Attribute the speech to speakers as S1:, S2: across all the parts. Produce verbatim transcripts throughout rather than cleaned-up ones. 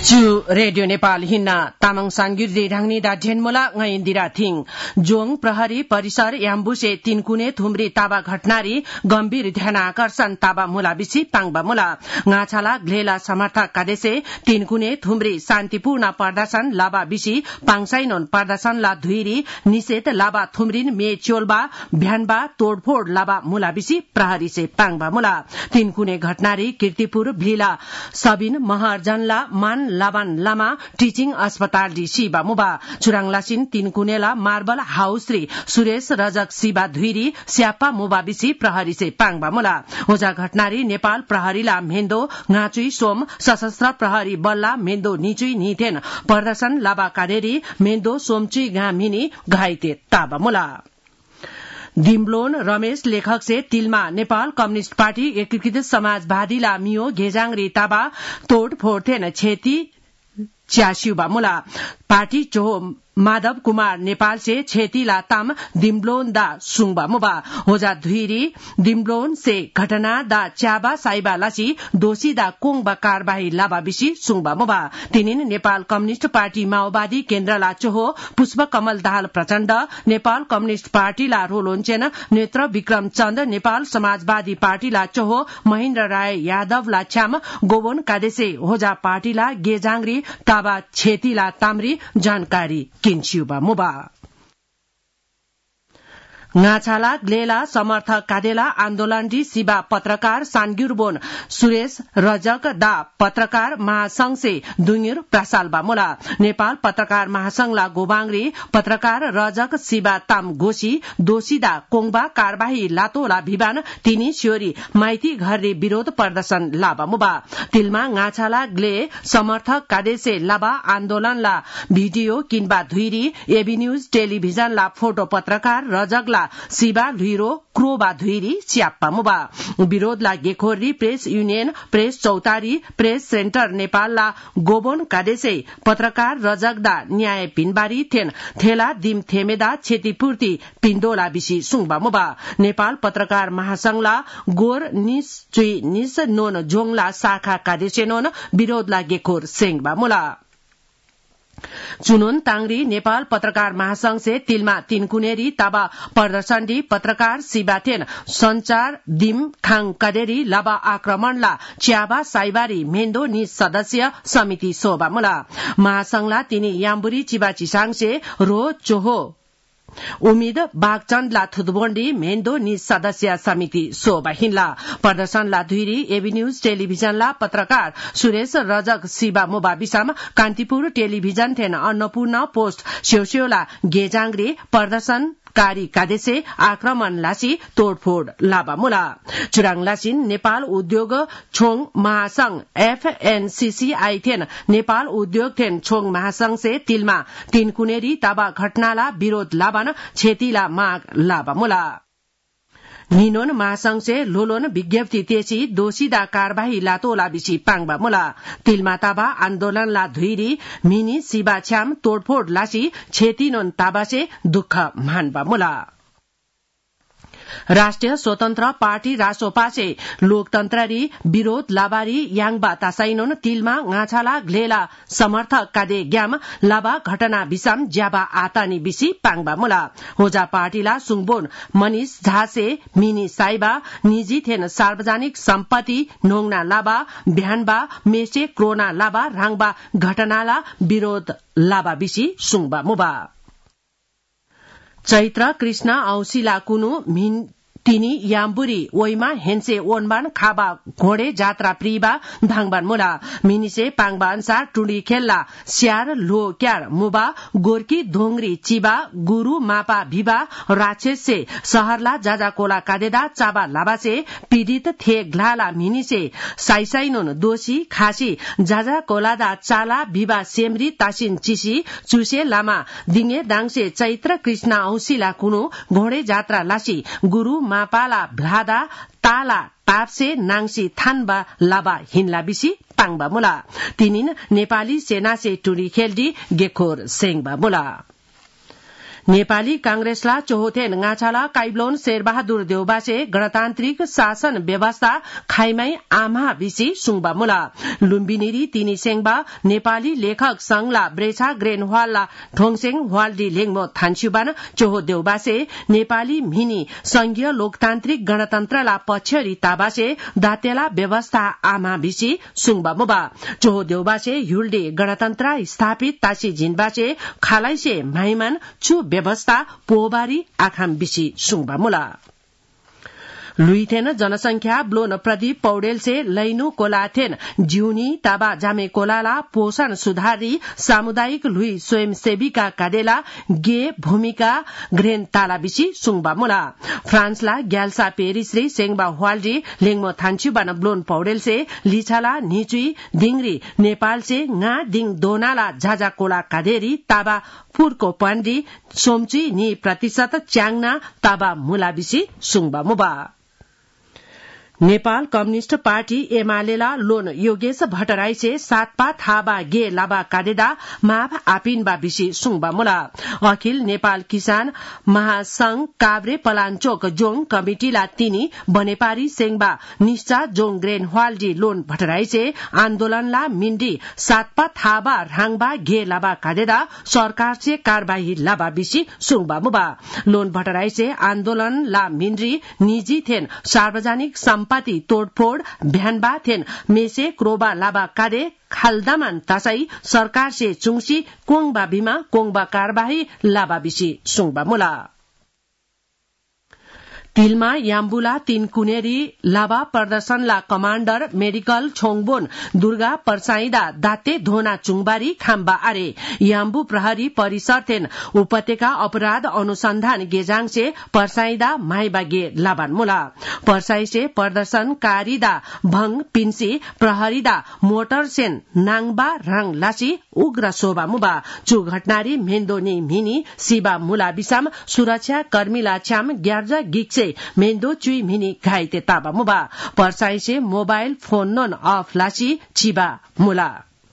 S1: Chu Radio Nepal hinna Tamang Sangirdi Rangni da Dhenmola Ngaindira Thing Jong Prahari Parisar Yambuse Tinkune Thumri Taba Ghatnari Gambir Dhyanakarsan Taba Mula Bisi Pangba Mula Ngachala Glela Samarthak Kadese Tinkune Thumri Santipurna Pardasan Laba Bisi Pangsainon Pardasan La Dhuiri Niset Laba Thumrin Me Cholba Bhyanba Todphod Laba Mula Bisi Prahari Se Pangba Mula Tinkune Ghatnari Kirtipur Bhila Sabin Maharjanla Man लाबान Lama teaching अस्पताल डी शिबा मुबा चुराङलासिन तिनकुनेला marble house री Suresh Rajak Shiba धुइरी स्यापा मुबा BC प्रहरी से पाङबा मुला ओजा घटनारी नेपाल प्रहरीला मेन्दो ngaचुई सोम सशस्त्र प्रहरी बल्ला मेन्दो निचुई निथेन प्रदर्शन लाबा काडेरी मेन्दो सोमचुई गामिनी घाइते ताबा मुला दिम्ब्लोन रमेश लेखक से तिलमा नेपाल कम्युनिस्ट पार्टी एकीकृत समाजवादी ला मियो घेजाङ ताबा तोड फोड्थेन क्षति च्यास्युबा मुला पार्टी चोहो माधव कुमार नेपाल से छेती लाताम दिम्ब्लोन दा सुङबा मुबा होजा धुइरी दिम्ब्लोन से घटना दा च्याबा साइबा लासी दोषी दा कोङबा कारबाही लाबा बिसी सुङबा मुबा तिनिन नेपाल कम्युनिस्ट पार्टी माओवादी केन्द्र ला चोहो पुष्प कमल दाहाल प्रचण्ड नेपाल कम्युनिस्ट पार्टी ला रोलोन्चेन नेत्र विक्रम चन्द नेपाल समाजवादी पार्टी ला चोहो महेन्द्र राय यादव ला छ्याम गोबन कादेसे होजा पार्टी ला गेजाङरी ताबा छेती ला तामरी जानकारी किन्स्युबा मुबा ngachaला ग्लेला समर्थक कादेला आन्दोलन डी शिवा पत्रकार सानग्युरबोन सुरेश रजक दा पत्रकार महासंघ से दुङिर प्रसालबा मुला नेपाल पत्रकार महासंघला गोबाङरी पत्रकार रजक शिवा ताम गोसी दोषीदा कोङबा कारबाही लातोला भिबान तिनी स्योरी माइती घरले विरोध प्रदर्शन लाबा मुबा तिलमा ngaचाला ग्ले समर्थक कादेसे लाबा आन्दोलनला भिडियो किनबा धुइरी एबी न्यूज टेलिभिजनला फोटो पत्रकार रजकला शिवा लुइरो क्रोबा धुइरी च्याप्पा मुबा विरोधला गेखोरी press union press Chautari press center नेपालला गोबन कादेसे पत्रकार रजकदा न्याय पिनबारी थेन थेला दिम थेमेदा क्षतिपूर्ति पिण्डोला बिसी सुङबा मुबा नेपाल पत्रकार महासंघला गोर निस चुई निस नोन जोङला शाखा कादेसे नोन विरोधला गेखोर सेङबा मुला चुनोन ताङरी नेपाल पत्रकार महासंघ से तिलमा तिनकुनेरी ताबा प्रदर्शनडी पत्रकार शिवाथेन संचार दिम खाङ कदेरी लाबा आक्रमणला च्याबा साइबारी मेन्दो नि सदस्य समिति सोबा मुला महासंघला तिनी याम्बुरी चिबा चिसाङ से रो चोहो उम्मीद बागचन्दला थुदबोन्डी मेन्दो नि सदस्य समिति सोबा हिन्ला प्रदर्शनला धुइरी एबी न्यूज टेलिभिजनला पत्रकार सुरेश रजक शिवा मुबा बिसाम कान्तिपुर टेलिभिजन थेन अन्नपूर्ण पोस्ट स्योस्योला गेजाङरे प्रदर्शन कारी कादेसे आक्रमण लासी तोडफोड लाबा मुला चुराङ लासिन नेपाल उद्योग छोङ महासंघ एफएनसीसीआई थेन नेपाल उद्योग थेन छोङ महासंघ से तिलमा तिनकुनेरी ताबा घटनाला विरोध लाबान क्षतिला माग लाबा मुला निनोन महासंघ से लोलोन विज्ञप्ति तेसी दोषीदा कारबाही लातोला बिसी पाङबा मुला तिलमा ताबा आन्दोलन ला धुइरी मिनी शिवा छ्याम तोडफोड लासी क्षतिनोन ताबासे दुःख मानबा मुला राष्ट्रिय स्वतन्त्र पार्टी रासोपासे लोकतन्त्ररी विरोध लाबारी याङबा तासाइनोन तिलमा ngaचाला ग्लेला समर्थक कादे ग्याम लाबा घटना बिसाम ज्याबा आतानी बिसी पाङबा मुला होजा पार्टीला सुङबोन मनिष झासे मिनी साइबा निजी थेन सार्वजनिक सम्पत्ति नोङना लाबा भ्यानबा मेसे क्रोना लाबा राङबा घटनाला विरोध लाबा बिसी सुङबा मुबा चैत्र कृष्ण औशीला कुनु मिन तिनी याम्बुरी ओइमा हेन्से ओनबान खाबा घोडे जात्रा प्रिबा धाङबान मुला मिनिसे पाङबा अनुसार टुडी खेल्ला स्यार लो क्यार मुबा गोर्की धोंगरी चिबा गुरु मापा भिबा राक्षस से शहरला जाजा कोला कादेदा चाबा लाबासे पीड़ित थे ग्लाला मिनिसे साइसाइनोन दोषी खासी जाजा कोलादा चाला भिबा सेमरी तासिन चिसी चुसे लामा दिङे दाङसे चैत्र कृष्ण औशीला कुनु घोडे जात्रा लासी गुरु मापाला भ्लादा ताला टापसे नाङसी थानबा लाबा हिन्ला बिसी पाङबा मुला तिनिन नेपाली सेना से टुडी खेल्डी गेखोर सेङबा मुला नेपाली कांग्रेसला चोहोथेन गाछाला काइब्लोन शेरबहादुर देउबासे गणतान्त्रिक शासन व्यवस्था खाइमाई आमा बिसी सुङबा मुला लुम्बिनीरी तिनी सेङबा नेपाली लेखक संघला ब्रेछा ग्रेन हवालला ठोङसेङ हवालडी लेङमो थान्स्युबान चोहो देउबासे नेपाली मिनी संघीय लोकतान्त्रिक गणतन्त्रला पक्षरी ताबासे दातेला व्यवस्था आमा बिसी सुङबा मुबा चोहो देउबासे युल्डे गणतन्त्र स्थापित तासी झिनबासे खालाइसे माइमान छु व्यवस्था पोबारी आखाम बिसी सुङबा मुला लुइथेन जनसंख्या ब्लोन प्रदीप पौडेल से लैनु कोलाथेन जिउनी ताबा जामे कोलाला पोषण सुधारी सामुदायिक लुई स्वयंसेविका काडेला गे भूमिका ग्रेन ताला बिसी सुङबा मुला फ्रान्सला ग्याल्सा पेरिसरी सेङबा हवालजी लेङमो थान्चुबान ब्लोन पौडेल से लिछाला निचुई दिङरी नेपाल से nga दिङ दोनाला झाझा कोला काडेरी ताबा पुरको पण्डी सोमची नि प्रतिशत च्याङना ताबा मुला बिसी सुङबा मुबा नेपाल कम्युनिष्ट पार्टी एमालेला लोन योगेश भट्टराईसे सातपा थाबा गे लाबा काडेदा माभ आपिनबा बिसी सुङबा मुला अखिल नेपाल किसान महासंघ काभ्रे पलाञ्चोक जोङ कमिटिला तिनी बनेपारी सेङबा निश्चा जोङ ग्रेन हवालजी लोन भट्टराईसे आन्दोलनला मिन्डी सातपा थाबा राङबा गे लाबा काडेदा सरकार से कारबाही लाबा बिसी सुङबा मुबा लोन भट्टराईसे आन्दोलनला मिन्डी निजी थेन सार्वजनिक सम्पत्ति तोडफोड भ्यानबा थेन मेसे क्रोबा लाबा काडे खालदामान तासाई सरकार से चुङसी कोङबा बिमा कोङबा कारबाही लाबा बिसी सुङबा मुला तिलमा याम्बुला तीन कुनेरी लाबा प्रदर्शनला कमाण्डर मेडिकल छोङबोन दुर्गा पर्साइदा दाते धोना चुङबारी खाम्बा आरे याम्बु प्रहरी परिसर थेन उपत्यका अपराध अनुसन्धान गेजाङ से पर्साइदा माइबा गे लाबान मुला पर्साई से प्रदर्शनकारीदा भंग पिन्सी प्रहरीदा मोटर सेन नाङबा राङ लासी उग्र शोभा मुबा चु घटनारी मेन्दोनी मिनी सिबा मुला बिसाम सुरक्षा कर्मीला छ्याम ग्यार्जा गिक्से मेन्दो चुई मिनी घाइते ताबा मुबा पर्साई से मोबाइल फोन नोन अफ लासी चिबा मुला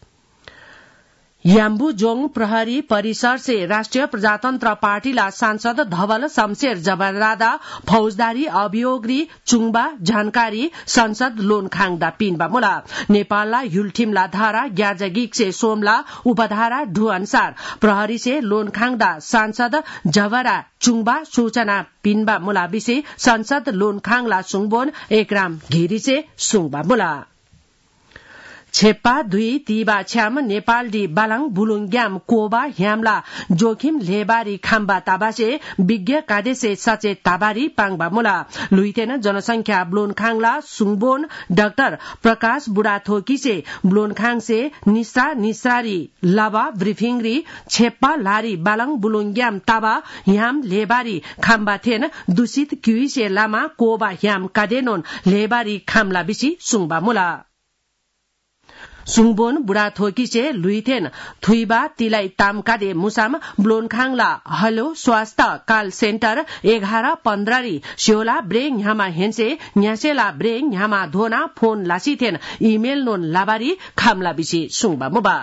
S1: याम्बु जोङ प्रहरी परिसर से राष्ट्रिय प्रजातन्त्र पार्टीला सांसद धवल शमशेर जबरादा फौजदारी अभियोगरी चुङबा जानकारी संसद लोन खाङदा पिनबा मुला नेपालला युल्ठिमला धारा ग्याजगिक से सोमला उपधारा ढु अनुसार प्रहरी से लोन खाङदा सांसद जबरा चुङबा सूचना पिनबा मुला बिसे संसद लोन खाङला सुङबोन एकराम घिरी से सुङबा मुला छेप्पा दुई तीबा छ्याम नेपाल डी बालाङ बुलुङग्याम कोबा ह्यामला जोखिम लेबारी खाम्बा ताबासे विज्ञ काडेसे सचेत ताबारी पाङबा मुला लुइतेन जनसंख्या ब्लोन खाङला सुङबोन डाक्टर प्रकाश बुढाथोकी से ब्लोन खाङ से निस्रा निस्रारी लाबा ब्रिफिङरी छेप्पा लारी बालाङ बुलुङग्याम ताबा ह्याम लेबारी खाम्बा थेन दूषित क्युई से लामा कोबा ह्याम काडेनोन लेबारी खाम्ला बिसी सुङबा मुला सुङबोन बुढाथोकी से लुइथेन थुइबा तिलाई तामकाडे मुसाम ब्लोनखाङला हलो स्वास्थ्य काल सेन्टर एघार पन्ध्ररी स्योला ब्रेङ ह्यामा हेन्से न्यासेला ब्रेङ ह्यामा धोना फोन लासिथेन इमेल नोन लाबारी खाम्ला बिसी सुङबा मुबा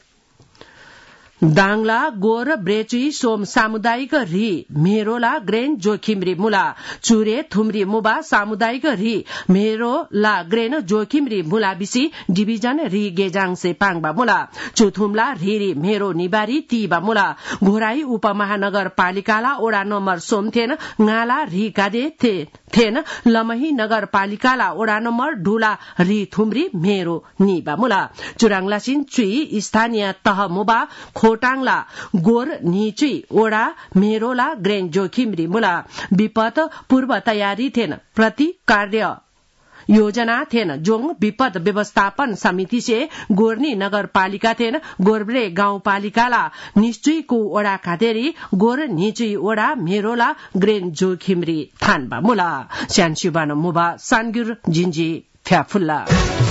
S1: दाङला गोर ब्रेचुई सोम सामुदायिक रि मेरोला ग्रेन जोखिमरी मुला चुरे थुमरी मुबा सामुदायिक रि मेरोला ग्रेन जोखिमरी मुला बिसी डिभिजन रि गेजाङ से पाङबा मुला चुथुमला रिरी मेरो निबारी तीबा मुला घोराई उपमहानगरपालिकाला ओडा नम्बर सोमथेन गाला रि काडे थे थेन लमही नगरपालिकाला ओडा नम्बर ढुला रि थुमरी मेरो निबा मुला चुराङलासिन चुई स्थानीय तह मुबा खोटाङला गोर निचुई ओडा मेरोला ग्रेन जोखिमरी मुला विपद पूर्व तयारी थेन प्रति कार्य योजना थेन जोङ विपद व्यवस्थापन समिति से गोर्नी नगरपालिका थेन गोर्ब्रे गाउँपालिकाला निश्चुईको ओडा खातेरी गोर निचुई ओडा मेरोला ग्रेन जोखिमरी थानबा मुला स्यानसिबान मुबा सानगुर जिन्जी फ्याफुल्ला